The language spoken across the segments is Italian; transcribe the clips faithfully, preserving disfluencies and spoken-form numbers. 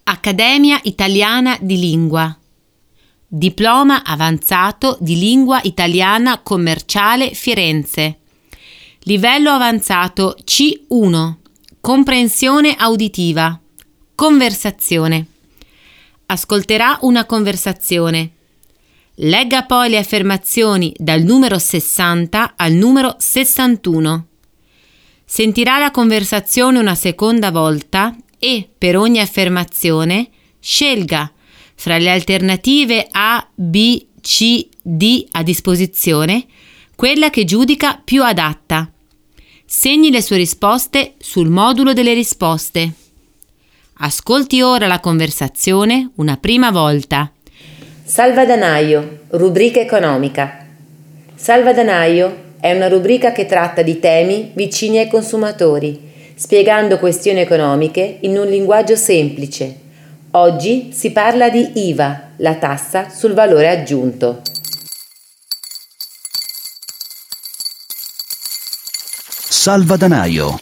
Accademia Italiana di Lingua. Diploma avanzato di Lingua Italiana Commerciale Firenze. Livello avanzato C uno. Comprensione auditiva. Conversazione. Ascolterà una conversazione. Legga poi le affermazioni dal numero sessanta al numero sessantuno. Sentirà la conversazione una seconda volta e, per ogni affermazione, scelga fra le alternative A, B, C, D a disposizione quella che giudica più adatta. Segni le sue risposte sul modulo delle risposte. Ascolti ora la conversazione una prima volta. Salvadanaio, rubrica economica. Salvadanaio è una rubrica che tratta di temi vicini ai consumatori, spiegando questioni economiche in un linguaggio semplice. Oggi si parla di I V A, la tassa sul valore aggiunto. Salvadanaio.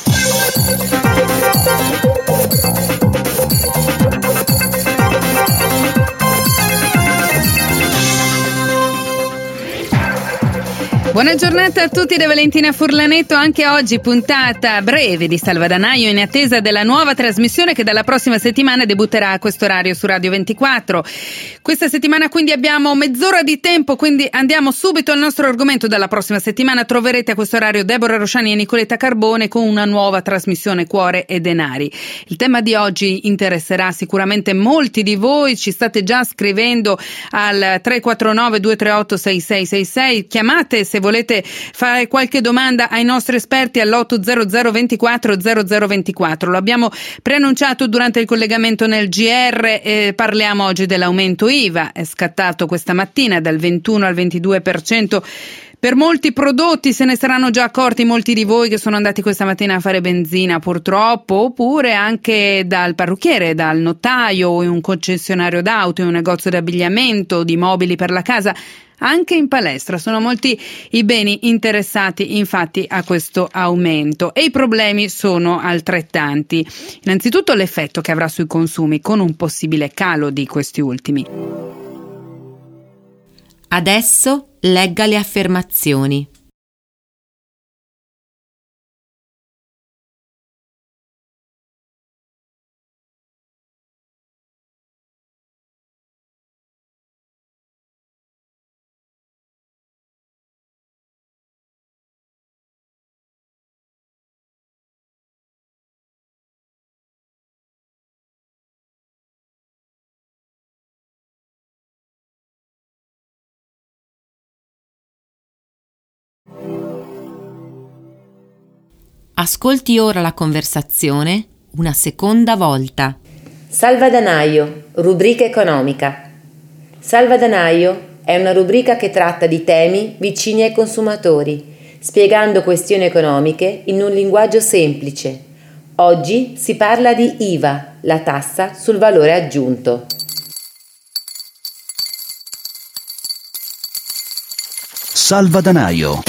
Buona giornata a tutti da Valentina Furlanetto. Anche oggi puntata breve di Salvadanaio in attesa della nuova trasmissione che dalla prossima settimana debutterà a questo orario su Radio ventiquattro. Questa settimana quindi abbiamo mezz'ora di tempo, quindi andiamo subito al nostro argomento. Dalla prossima settimana troverete a questo orario Deborah Rosciani e Nicoletta Carbone con una nuova trasmissione Cuore e Denari. Il tema di oggi interesserà sicuramente molti di voi, ci state già scrivendo al tre quattro nove due tre otto sei sei sei sei, chiamate se volete fare qualche domanda ai nostri esperti all'otto zero zero ventiquattro zero zero ventiquattro. Lo abbiamo preannunciato durante il collegamento nel G R e parliamo oggi dell'aumento I V A. È scattato questa mattina dal ventuno al ventidue per cento. Per molti prodotti, se ne saranno già accorti molti di voi che sono andati questa mattina a fare benzina purtroppo, oppure anche dal parrucchiere, dal notaio, in un concessionario d'auto, in un negozio di abbigliamento, di mobili per la casa. Anche in palestra sono molti i beni interessati infatti a questo aumento e i problemi sono altrettanti. Innanzitutto l'effetto che avrà sui consumi con un possibile calo di questi ultimi. Adesso legga le affermazioni. Ascolti ora la conversazione una seconda volta. Salvadanaio, rubrica economica. Salvadanaio è una rubrica che tratta di temi vicini ai consumatori, spiegando questioni economiche in un linguaggio semplice. Oggi si parla di I V A, la tassa sul valore aggiunto. Salvadanaio.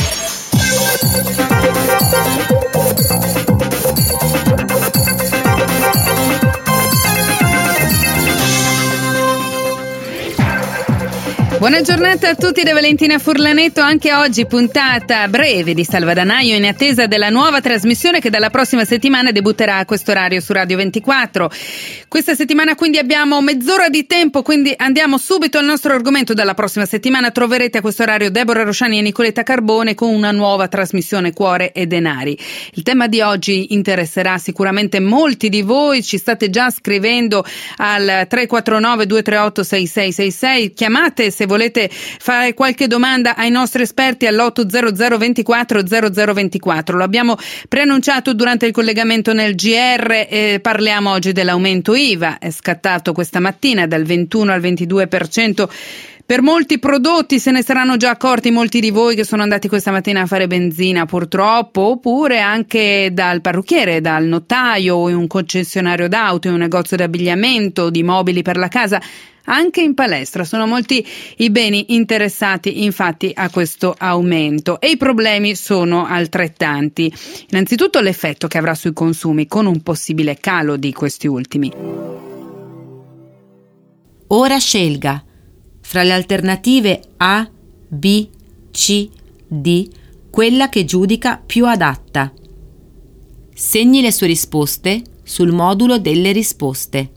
Buona giornata a tutti da Valentina Furlanetto. Anche oggi puntata breve di Salvadanaio in attesa della nuova trasmissione che dalla prossima settimana debutterà a questo orario su Radio ventiquattro. Questa settimana quindi abbiamo mezz'ora di tempo, quindi andiamo subito al nostro argomento. Dalla prossima settimana troverete a questo orario Deborah Rosciani e Nicoletta Carbone con una nuova trasmissione Cuore e Denari. Il tema di oggi interesserà sicuramente molti di voi, ci state già scrivendo al tre quattro nove due tre otto sei sei sei sei, chiamate se volete fare qualche domanda ai nostri esperti all'otto zero zero ventiquattro zero zero ventiquattro. Lo abbiamo preannunciato durante il collegamento nel G R e parliamo oggi dell'aumento I V A. È scattato questa mattina dal ventuno al ventidue per cento. Per molti prodotti, se ne saranno già accorti molti di voi che sono andati questa mattina a fare benzina purtroppo, oppure anche dal parrucchiere, dal notaio, in un concessionario d'auto, in un negozio di abbigliamento, di mobili per la casa. Anche in palestra sono molti i beni interessati infatti a questo aumento e i problemi sono altrettanti. Innanzitutto l'effetto che avrà sui consumi con un possibile calo di questi ultimi. Ora scelga fra le alternative A, B, C, D quella che giudica più adatta. Segni le sue risposte sul modulo delle risposte.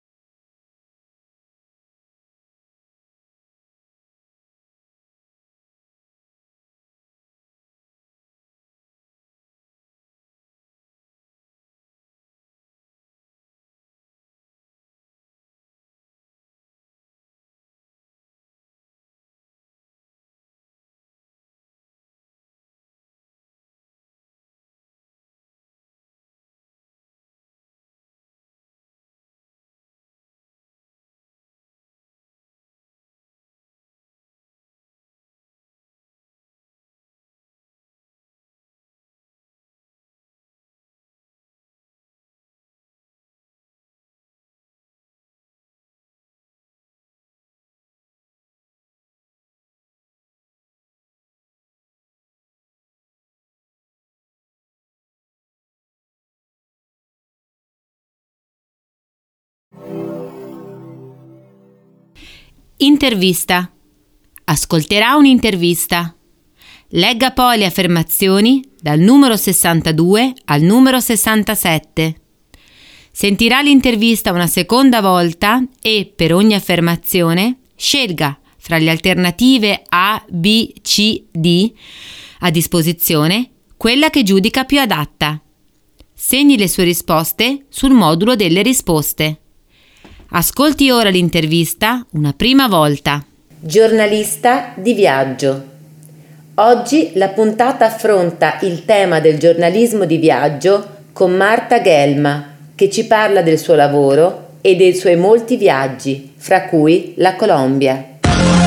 Intervista. Ascolterà un'intervista. Legga poi le affermazioni dal numero sessantadue al numero sessantasette. Sentirà l'intervista una seconda volta e, per ogni affermazione, scelga fra le alternative A, B, C, D a disposizione quella che giudica più adatta. Segni le sue risposte sul modulo delle risposte. Ascolti ora l'intervista una prima volta. Giornalista di viaggio. Oggi la puntata affronta il tema del giornalismo di viaggio con Marta Gelma, che ci parla del suo lavoro e dei suoi molti viaggi, fra cui la Colombia.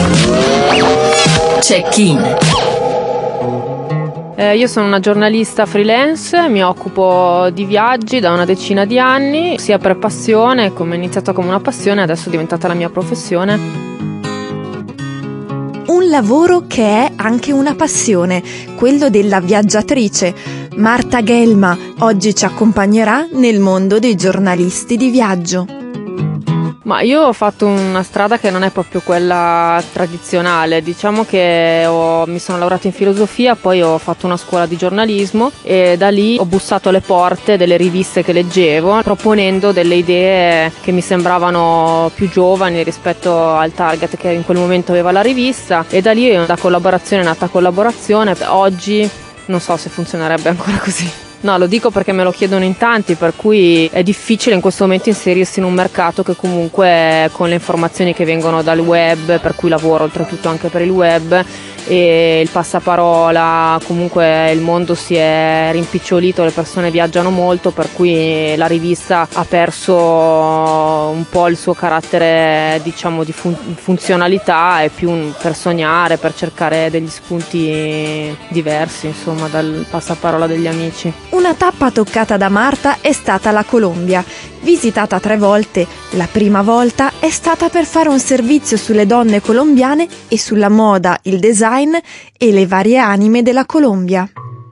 Check-in. Eh, io sono una giornalista freelance, mi occupo di viaggi da una decina di anni, sia per passione, come è iniziato come una passione, adesso è diventata la mia professione. Un lavoro che è anche una passione, quello della viaggiatrice. Marta Gelma oggi ci accompagnerà nel mondo dei giornalisti di viaggio. Ma io ho fatto una strada che non è proprio quella tradizionale, diciamo che ho, mi sono laureata in filosofia, poi ho fatto una scuola di giornalismo e da lì ho bussato alle porte delle riviste che leggevo, proponendo delle idee che mi sembravano più giovani rispetto al target che in quel momento aveva la rivista, e da lì da collaborazione è nata collaborazione. Oggi non so se funzionerebbe ancora così. No, lo dico perché me lo chiedono in tanti, per cui è difficile in questo momento inserirsi in un mercato che comunque, con le informazioni che vengono dal web, per cui lavoro oltretutto anche per il web, e il passaparola, comunque il mondo si è rimpicciolito, le persone viaggiano molto, per cui la rivista ha perso un po' il suo carattere, diciamo, di fun- funzionalità, è più un, per sognare, per cercare degli spunti diversi, insomma, dal passaparola degli amici. Una tappa toccata da Marta è stata la Colombia. Visitata tre volte, la prima volta è stata per fare un servizio sulle donne colombiane e sulla moda, il design e le varie anime della Colombia.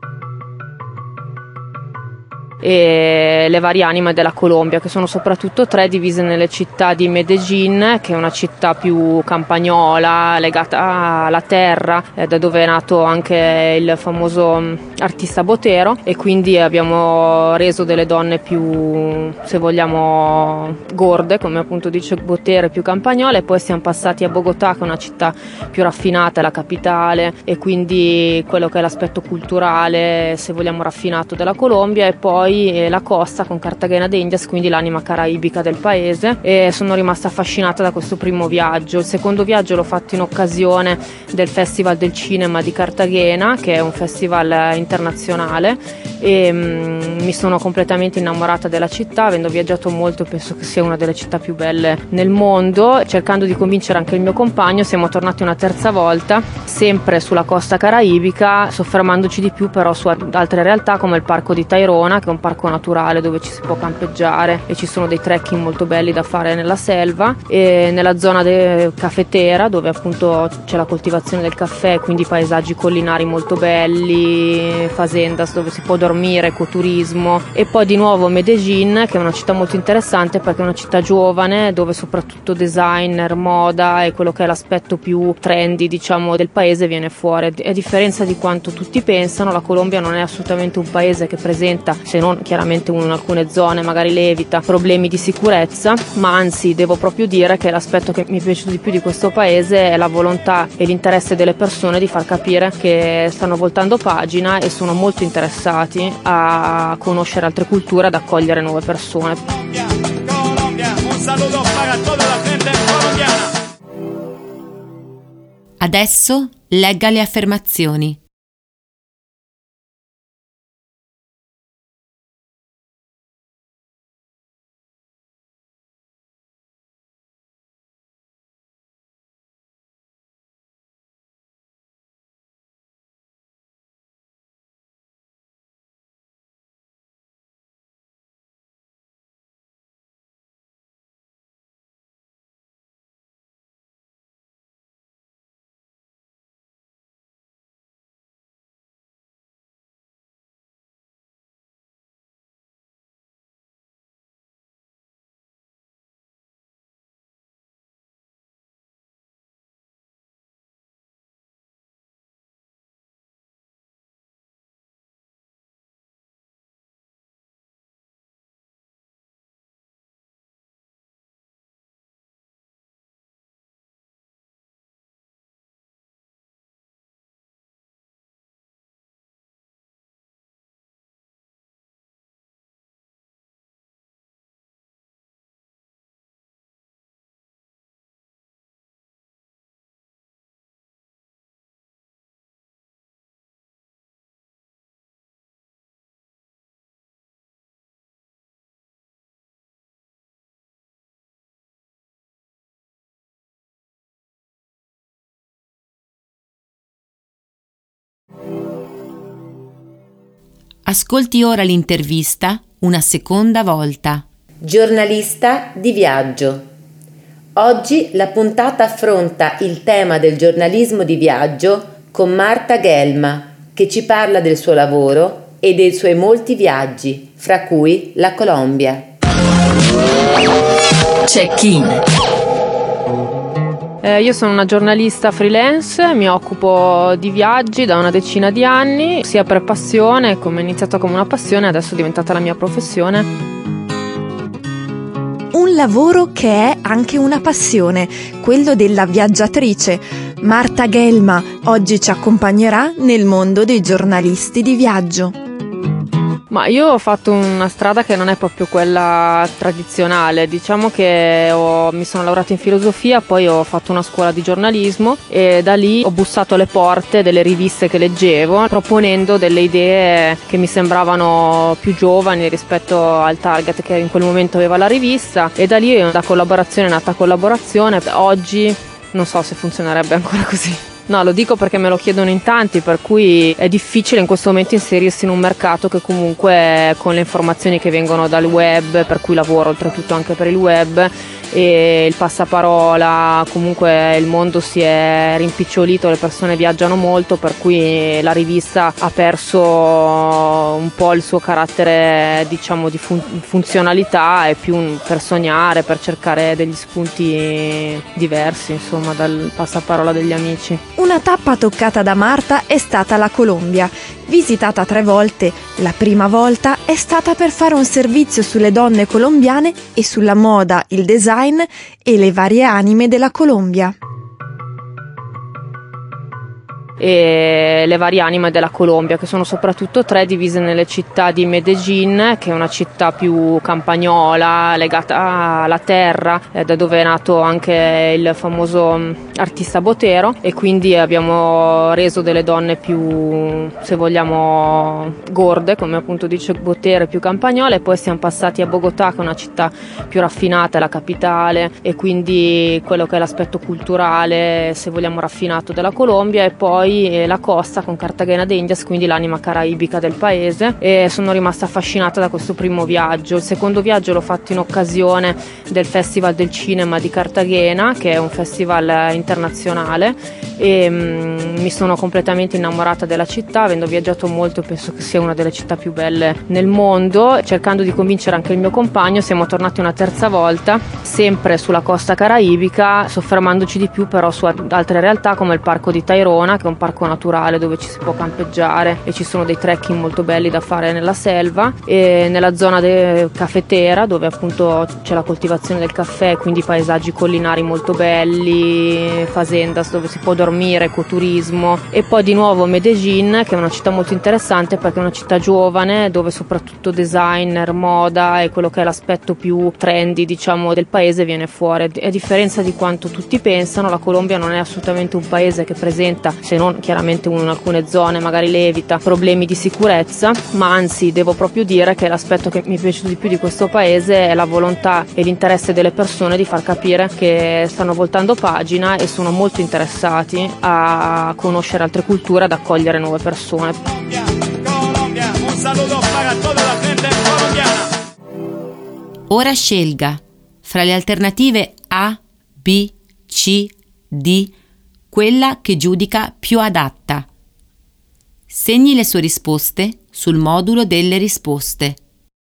E le varie anime della Colombia, che sono soprattutto tre, divise nelle città di Medellín, che è una città più campagnola, legata alla terra, eh, da dove è nato anche il famoso artista Botero, e quindi abbiamo reso delle donne più, se vogliamo, gorde, come appunto dice Botero, più campagnole. Poi siamo passati a Bogotà, che è una città più raffinata, è la capitale, e quindi quello che è l'aspetto culturale, se vogliamo, raffinato della Colombia, e poi la costa con Cartagena de Indias, quindi l'anima caraibica del paese, e sono rimasta affascinata da questo primo viaggio. Il secondo viaggio l'ho fatto in occasione del Festival del Cinema di Cartagena, che è un festival internazionale, e mm, mi sono completamente innamorata della città, avendo viaggiato molto penso che sia una delle città più belle nel mondo. Cercando di convincere anche il mio compagno, siamo tornati una terza volta, sempre sulla costa caraibica, soffermandoci di più però su altre realtà come il parco di Tayrona, che è un parco naturale dove ci si può campeggiare e ci sono dei trekking molto belli da fare nella selva, e nella zona de- caffetera, dove appunto c'è la coltivazione del caffè, quindi paesaggi collinari molto belli, fazendas dove si può dormire, ecoturismo, e poi di nuovo Medellin, che è una città molto interessante perché è una città giovane dove soprattutto designer, moda e quello che è l'aspetto più trendy, diciamo, del paese viene fuori. A differenza di quanto tutti pensano, la Colombia non è assolutamente un paese che presenta, se non chiaramente in alcune zone magari levita, problemi di sicurezza, ma anzi devo proprio dire che l'aspetto che mi è piaciuto di più di questo paese è la volontà e l'interesse delle persone di far capire che stanno voltando pagina e sono molto interessati a conoscere altre culture, ad accogliere nuove persone. Colombia, un saluto para toda la gente colombiana. Adesso legga le affermazioni. Ascolti ora l'intervista una seconda volta. Giornalista di viaggio. Oggi la puntata affronta il tema del giornalismo di viaggio con Marta Gelma, che ci parla del suo lavoro e dei suoi molti viaggi, fra cui la Colombia. Check-in. Eh, io sono una giornalista freelance, mi occupo di viaggi da una decina di anni, sia per passione, come è iniziato come una passione, adesso è diventata la mia professione. Un lavoro che è anche una passione, quello della viaggiatrice. Marta Gelma oggi ci accompagnerà nel mondo dei giornalisti di viaggio. Ma io ho fatto una strada che non è proprio quella tradizionale, diciamo che ho, mi sono laureata in filosofia, poi ho fatto una scuola di giornalismo e da lì ho bussato alle porte delle riviste che leggevo, proponendo delle idee che mi sembravano più giovani rispetto al target che in quel momento aveva la rivista, e da lì da collaborazione è nata collaborazione. Oggi non so se funzionerebbe ancora così. No, lo dico perché me lo chiedono in tanti, per cui è difficile in questo momento inserirsi in un mercato che comunque con le informazioni che vengono dal web, per cui lavoro oltretutto anche per il web, e il passaparola, comunque il mondo si è rimpicciolito, le persone viaggiano molto, per cui la rivista ha perso un po' il suo carattere, diciamo, di fun- funzionalità, è più un, per sognare, per cercare degli spunti diversi, insomma, dal passaparola degli amici. Una tappa toccata da Marta è stata la Colombia. Visitata tre volte, la prima volta è stata per fare un servizio sulle donne colombiane e sulla moda, il design e le varie anime della Colombia. E le varie anime della Colombia, che sono soprattutto tre, divise nelle città di Medellin, che è una città più campagnola, legata alla terra, eh, da dove è nato anche il famoso artista Botero, e quindi abbiamo reso delle donne più, se vogliamo, gorde, come appunto dice Botero, più campagnole. Poi siamo passati a Bogotà, che è una città più raffinata, è la capitale, e quindi quello che è l'aspetto culturale, se vogliamo, raffinato della Colombia. E poi poi eh, la costa con Cartagena de Indias, quindi l'anima caraibica del paese, e sono rimasta affascinata da questo primo viaggio. Il secondo viaggio l'ho fatto in occasione del Festival del Cinema di Cartagena, che è un festival internazionale, e mh, mi sono completamente innamorata della città, avendo viaggiato molto penso che sia una delle città più belle nel mondo. Cercando di convincere anche il mio compagno, siamo tornati una terza volta, sempre sulla costa caraibica, soffermandoci di più però su altre realtà come il parco di Tairona, che è un parco naturale dove ci si può campeggiare e ci sono dei trekking molto belli da fare nella selva, e nella zona de Cafetera, dove appunto c'è la coltivazione del caffè, quindi paesaggi collinari molto belli, fazendas dove si può dormire, ecoturismo. E poi di nuovo Medellin, che è una città molto interessante perché è una città giovane dove soprattutto designer, moda e quello che è l'aspetto più trendy diciamo del paese viene fuori. A differenza di quanto tutti pensano, la Colombia non è assolutamente un paese che presenta, se non chiaramente in alcune zone magari le evita, problemi di sicurezza, ma anzi devo proprio dire che l'aspetto che mi è piaciuto di più di questo paese è la volontà e l'interesse delle persone di far capire che stanno voltando pagina e sono molto interessati a conoscere altre culture, ad accogliere nuove persone. Colombia, Colombia, un saluto para tutta la gente colombiana. Ora scelga fra le alternative A, B, C, D quella che giudica più adatta. Segni le sue risposte sul modulo delle risposte.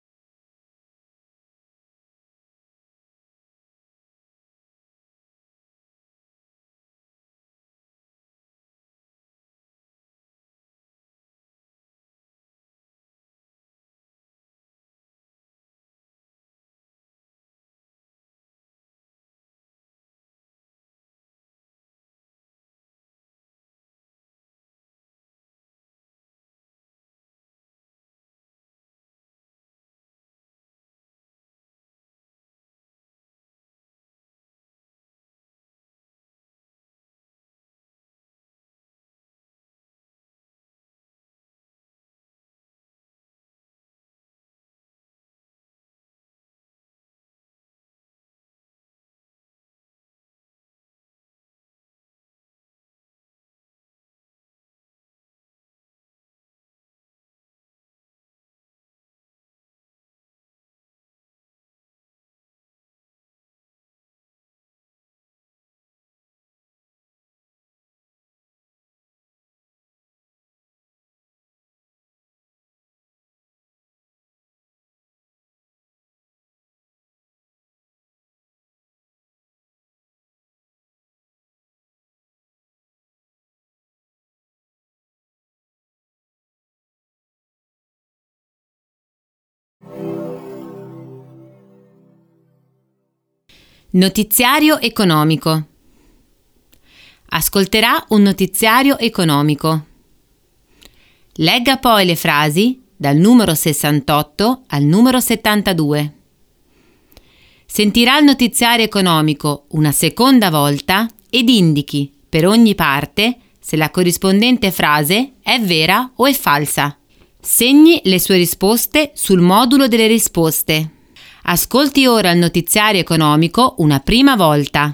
Notiziario economico. Ascolterà un notiziario economico. Legga poi le frasi dal numero sessantotto al numero settantadue. Sentirà il notiziario economico una seconda volta ed indichi per ogni parte se la corrispondente frase è vera o è falsa. Segni le sue risposte sul modulo delle risposte. Ascolti ora il notiziario economico una prima volta.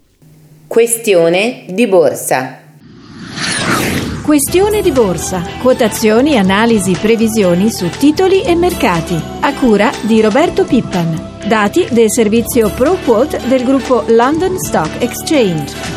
Questione di borsa. Questione di borsa. Quotazioni, analisi, previsioni su titoli e mercati. A cura di Roberto Pippan. Dati del servizio ProQuote del gruppo London Stock Exchange.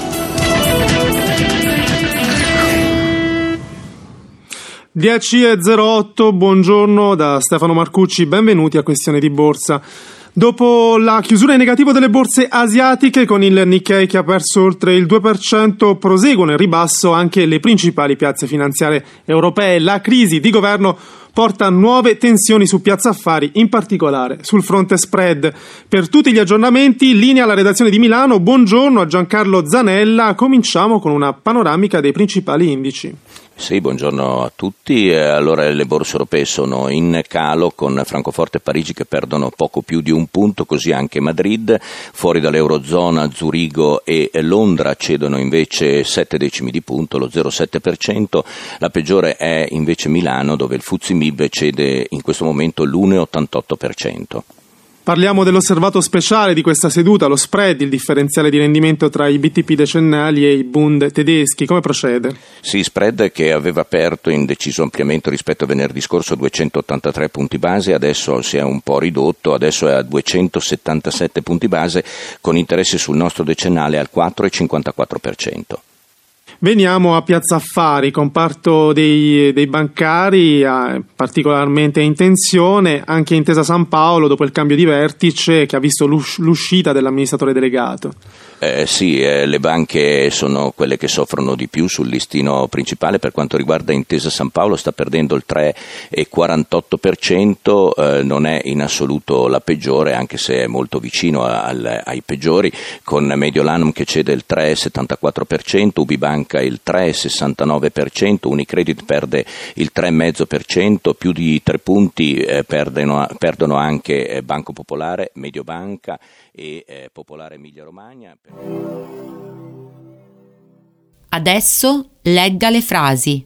dieci e zero otto, buongiorno da Stefano Marcucci, benvenuti a Questione di Borsa. Dopo la chiusura in negativo delle borse asiatiche, con il Nikkei che ha perso oltre il due per cento, proseguono in ribasso anche le principali piazze finanziarie europee. La crisi di governo porta nuove tensioni su Piazza Affari, in particolare sul fronte spread. Per tutti gli aggiornamenti, linea alla redazione di Milano. Buongiorno a Giancarlo Zanella. Cominciamo con una panoramica dei principali indici. Sì, buongiorno a tutti. Allora, le borse europee sono in calo, con Francoforte e Parigi che perdono poco più di un punto, così anche Madrid. Fuori dall'Eurozona, Zurigo e Londra cedono invece sette decimi di punto, lo zero virgola sette per cento. La peggiore è invece Milano, dove il F T S E M I B cede in questo momento l'uno virgola ottantotto per cento. Parliamo dell'osservato speciale di questa seduta, lo spread, il differenziale di rendimento tra i B T P decennali e i Bund tedeschi. Come procede? Sì, spread che aveva aperto in deciso ampliamento rispetto a venerdì scorso a duecentottantatré punti base, adesso si è un po' ridotto, adesso è a duecentosettantasette punti base, con interesse sul nostro decennale al quattro virgola cinquantaquattro per cento. Veniamo a Piazza Affari, comparto dei, dei bancari eh, particolarmente in tensione, anche Intesa San Paolo dopo il cambio di vertice che ha visto l'us- l'uscita dell'amministratore delegato. Eh, sì, eh, le banche sono quelle che soffrono di più sul listino principale. Per quanto riguarda Intesa San Paolo sta perdendo il tre virgola quarantotto per cento, eh, non è in assoluto la peggiore anche se è molto vicino al, ai peggiori, con Mediolanum che cede il tre virgola settantaquattro per cento, Ubibanca il tre virgola sessantanove per cento, Unicredit perde il tre virgola cinque per cento, più di tre punti eh, perdono, perdono anche eh, Banco Popolare, Mediobanca e eh, Popolare Emilia Romagna. Adesso legga le frasi.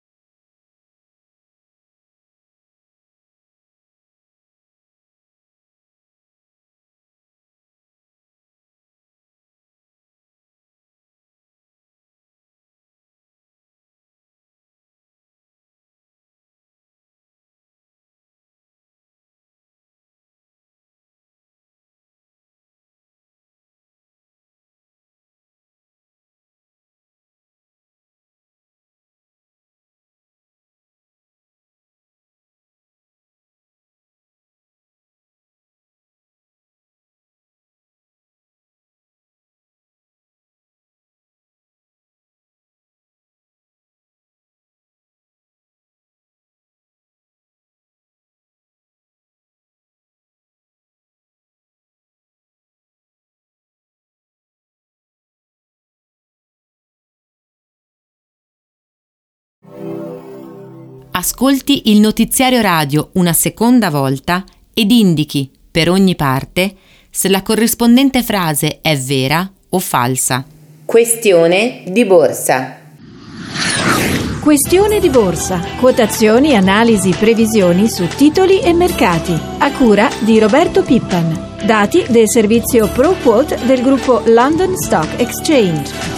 Ascolti il notiziario radio una seconda volta ed indichi, per ogni parte, se la corrispondente frase è vera o falsa. Questione di borsa. Questione di borsa. Quotazioni, analisi, previsioni su titoli e mercati. A cura di Roberto Pippan. Dati del servizio ProQuote del gruppo London Stock Exchange.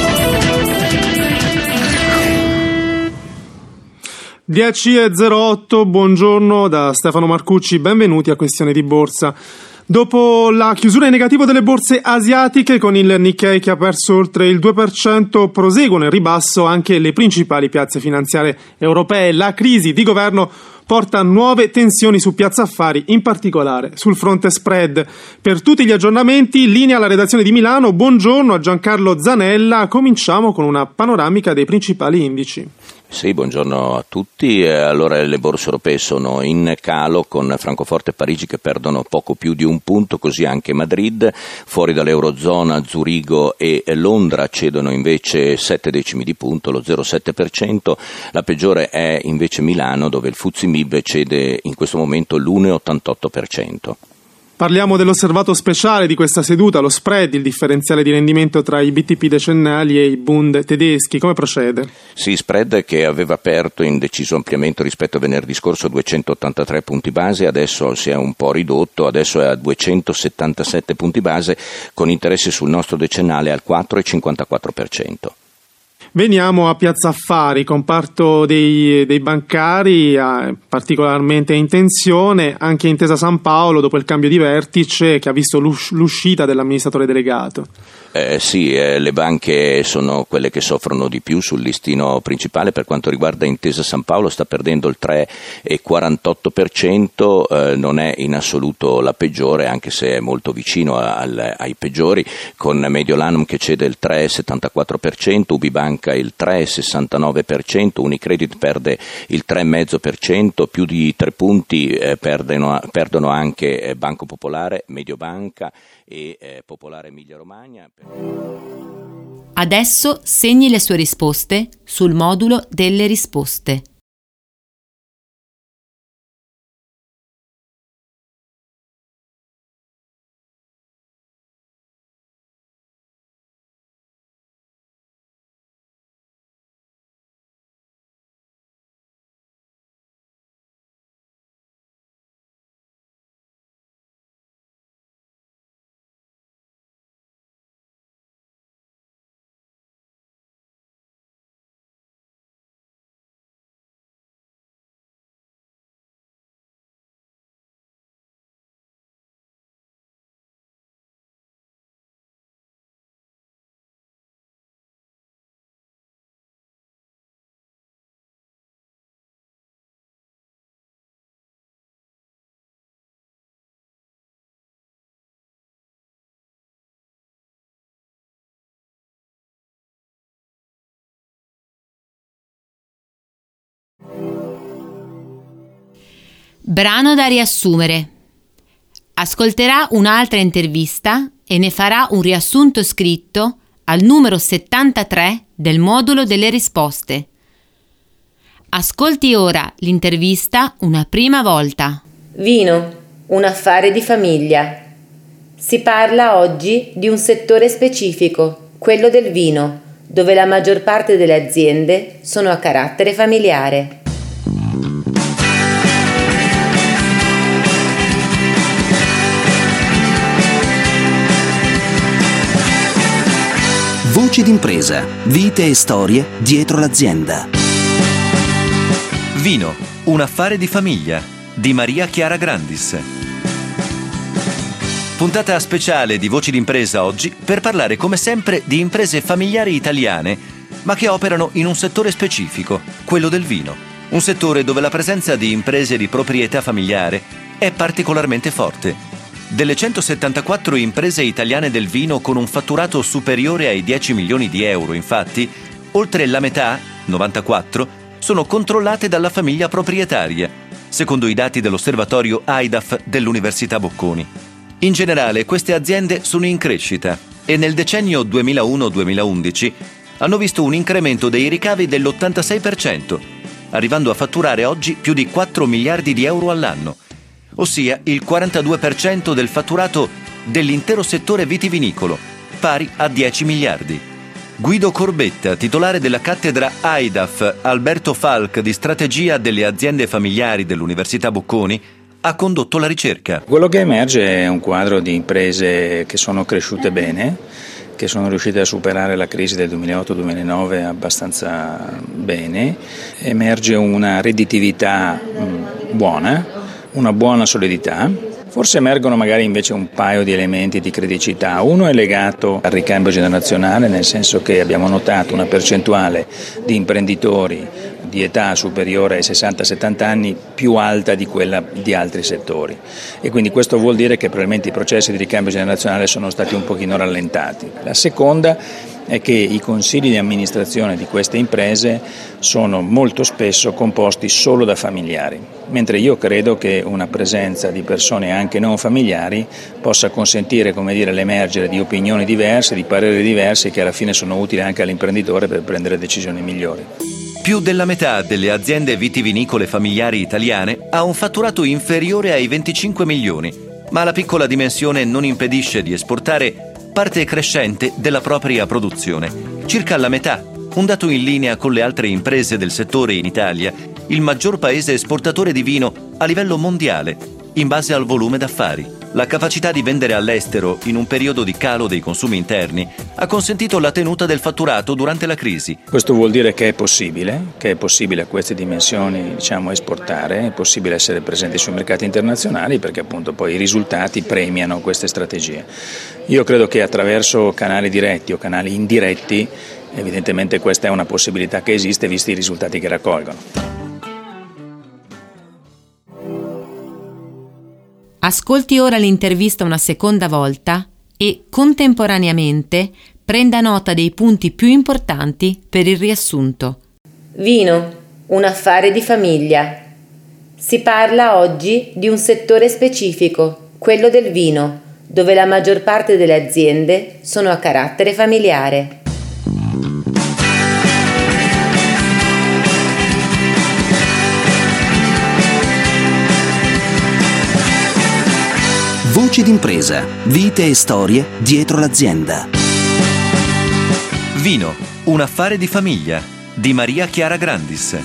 dieci e zero otto, buongiorno da Stefano Marcucci, benvenuti a Questione di Borsa. Dopo la chiusura in negativo delle borse asiatiche, con il Nikkei che ha perso oltre il due per cento, proseguono in ribasso anche le principali piazze finanziarie europee. La crisi di governo porta nuove tensioni su Piazza Affari, in particolare sul fronte spread. Per tutti gli aggiornamenti, linea alla redazione di Milano. Buongiorno a Giancarlo Zanella. Cominciamo con una panoramica dei principali indici. Sì, buongiorno a tutti. Allora, le borse europee sono in calo, con Francoforte e Parigi che perdono poco più di un punto, così anche Madrid. Fuori dall'Eurozona, Zurigo e Londra cedono invece sette decimi di punto, lo zero virgola sette per cento. La peggiore è invece Milano, dove il Fuzzi Mib cede in questo momento l'uno virgola ottantotto per cento. Parliamo dell'osservato speciale di questa seduta, lo spread, il differenziale di rendimento tra i B T P decennali e i Bund tedeschi. Come procede? Sì, spread che aveva aperto in deciso ampliamento rispetto a venerdì scorso a duecentottantatré punti base, adesso si è un po' ridotto, adesso è a duecentosettantasette punti base, con interesse sul nostro decennale al quattro virgola cinquantaquattro per cento. Veniamo a Piazza Affari, comparto dei, dei bancari eh, particolarmente in tensione, anche Intesa San Paolo dopo il cambio di vertice che ha visto l'us- l'uscita dell'amministratore delegato. Eh, sì, eh, le banche sono quelle che soffrono di più sul listino principale. Per quanto riguarda Intesa San Paolo sta perdendo il tre virgola quarantotto per cento, eh, non è in assoluto la peggiore anche se è molto vicino al, ai peggiori, con Mediolanum che cede il tre virgola settantaquattro per cento, Ubibanca il tre virgola sessantanove per cento, Unicredit perde il tre virgola cinque per cento, più di tre punti eh, perdono, perdono anche eh, Banco Popolare, Mediobanca e eh, Popolare Emilia Romagna. Adesso segni le sue risposte sul modulo delle risposte. Brano da riassumere. Ascolterà un'altra intervista e ne farà un riassunto scritto al numero settantatré del modulo delle risposte. Ascolti ora l'intervista una prima volta. Vino, un affare di famiglia. Si parla oggi di un settore specifico, quello del vino, dove la maggior parte delle aziende sono a carattere familiare. Voci d'impresa, vite e storie dietro l'azienda. Vino, un affare di famiglia, di Maria Chiara Grandis. Puntata speciale di Voci d'impresa oggi per parlare come sempre di imprese familiari italiane, ma che operano in un settore specifico, quello del vino. Un settore dove la presenza di imprese di proprietà familiare è particolarmente forte. Delle centosettantaquattro imprese italiane del vino con un fatturato superiore ai dieci milioni di euro, infatti, oltre la metà, novantaquattro, sono controllate dalla famiglia proprietaria, secondo i dati dell'osservatorio A I D A F dell'Università Bocconi. In generale, queste aziende sono in crescita e nel decennio duemilauno duemilaundici hanno visto un incremento dei ricavi dell'ottantasei per cento, arrivando a fatturare oggi più di quattro miliardi di euro all'anno, ossia il quarantadue per cento del fatturato dell'intero settore vitivinicolo, pari a dieci miliardi. Guido Corbetta, titolare della cattedra A I D A F Alberto Falck di strategia delle aziende familiari dell'Università Bocconi, ha condotto la ricerca. Quello che emerge è un quadro di imprese che sono cresciute bene, che sono riuscite a superare la crisi del duemilaotto duemilanove abbastanza bene. Emerge una redditività buona, una buona solidità. Forse emergono magari invece un paio di elementi di criticità. Uno è legato al ricambio generazionale, nel senso che abbiamo notato una percentuale di imprenditori di età superiore ai sessanta settanta anni più alta di quella di altri settori, e quindi questo vuol dire che probabilmente i processi di ricambio generazionale sono stati un pochino rallentati. La seconda è che i consigli di amministrazione di queste imprese sono molto spesso composti solo da familiari, mentre io credo che una presenza di persone anche non familiari possa consentire, come dire, l'emergere di opinioni diverse, di pareri diversi, che alla fine sono utili anche all'imprenditore per prendere decisioni migliori. Più della metà delle aziende vitivinicole familiari italiane ha un fatturato inferiore ai venticinque milioni, ma la piccola dimensione non impedisce di esportare parte crescente della propria produzione, circa la metà, un dato in linea con le altre imprese del settore in Italia, il maggior paese esportatore di vino a livello mondiale, in base al volume d'affari. La capacità di vendere all'estero in un periodo di calo dei consumi interni ha consentito la tenuta del fatturato durante la crisi. Questo vuol dire che è possibile, che è possibile a queste dimensioni, diciamo, esportare, è possibile essere presenti sui mercati internazionali, perché appunto poi i risultati premiano queste strategie. Io credo che attraverso canali diretti o canali indiretti, evidentemente questa è una possibilità che esiste visti i risultati che raccolgono. Ascolti ora l'intervista una seconda volta e contemporaneamente prenda nota dei punti più importanti per il riassunto. Vino, un affare di famiglia. Si parla oggi di un settore specifico, quello del vino, dove la maggior parte delle aziende sono a carattere familiare. Voci d'impresa, vite e storie dietro l'azienda. Vino, un affare di famiglia, di Maria Chiara Grandis.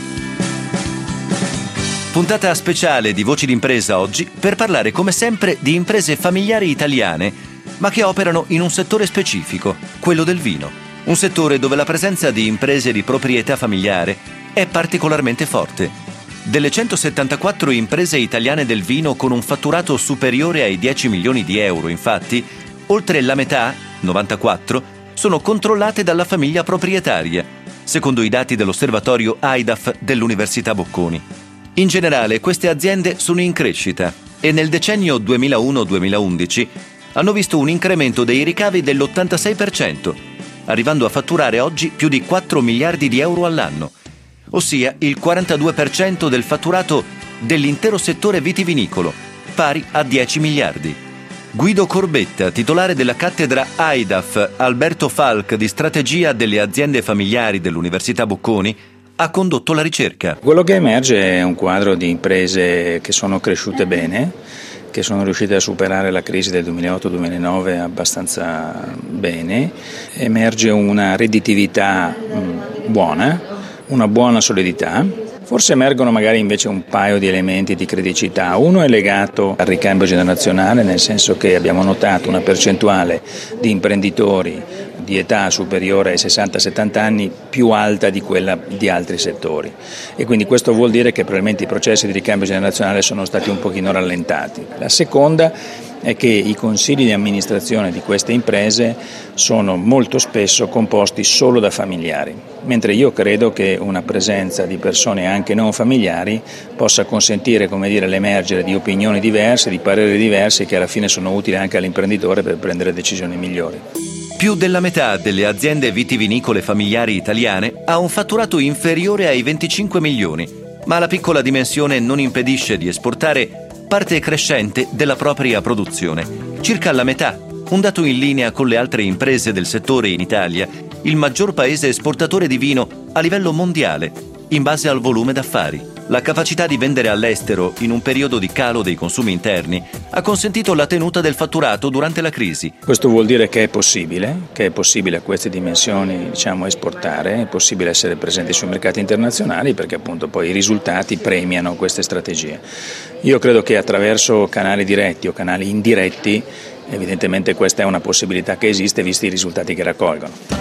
Puntata speciale di Voci d'impresa oggi per parlare come sempre di imprese familiari italiane, ma che operano in un settore specifico, quello del vino. Un settore dove la presenza di imprese di proprietà familiare è particolarmente forte. Delle centosettantaquattro imprese italiane del vino con un fatturato superiore ai dieci milioni di euro, infatti, oltre la metà, novantaquattro, sono controllate dalla famiglia proprietaria, secondo i dati dell'osservatorio A I D A F dell'Università Bocconi. In generale, queste aziende sono in crescita e nel decennio duemilauno duemilaundici hanno visto un incremento dei ricavi dell'ottantasei per cento, arrivando a fatturare oggi più di quattro miliardi di euro all'anno, ossia il quarantadue per cento del fatturato dell'intero settore vitivinicolo, pari a dieci miliardi. Guido Corbetta, titolare della cattedra A I D A F Alberto Falck di strategia delle aziende familiari dell'Università Bocconi, ha condotto la ricerca. Quello che emerge è un quadro di imprese che sono cresciute bene, che sono riuscite a superare la crisi del duemilaotto duemilanove abbastanza bene. Emerge una redditività buona, una buona solidità. Forse emergono magari invece un paio di elementi di criticità. Uno è legato al ricambio generazionale, nel senso che abbiamo notato una percentuale di imprenditori di età superiore ai sessanta settanta anni più alta di quella di altri settori, e quindi questo vuol dire che probabilmente i processi di ricambio generazionale sono stati un pochino rallentati. La seconda è che i consigli di amministrazione di queste imprese sono molto spesso composti solo da familiari, mentre io credo che una presenza di persone anche non familiari possa consentire, come dire, l'emergere di opinioni diverse, di pareri diversi, che alla fine sono utili anche all'imprenditore per prendere decisioni migliori. Più della metà delle aziende vitivinicole familiari italiane ha un fatturato inferiore ai venticinque milioni, ma la piccola dimensione non impedisce di esportare parte crescente della propria produzione, circa la metà, un dato in linea con le altre imprese del settore in Italia, il maggior paese esportatore di vino a livello mondiale, in base al volume d'affari. La capacità di vendere all'estero in un periodo di calo dei consumi interni ha consentito la tenuta del fatturato durante la crisi. Questo vuol dire che è possibile, che è possibile a queste dimensioni, diciamo, esportare, è possibile essere presenti sui mercati internazionali, perché appunto poi i risultati premiano queste strategie. Io credo che attraverso canali diretti o canali indiretti, evidentemente questa è una possibilità che esiste visti i risultati che raccolgono.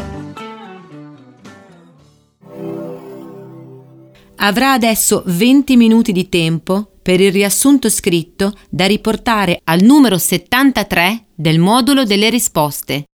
Avrà adesso venti minuti di tempo per il riassunto scritto da riportare al numero settantatré del modulo delle risposte.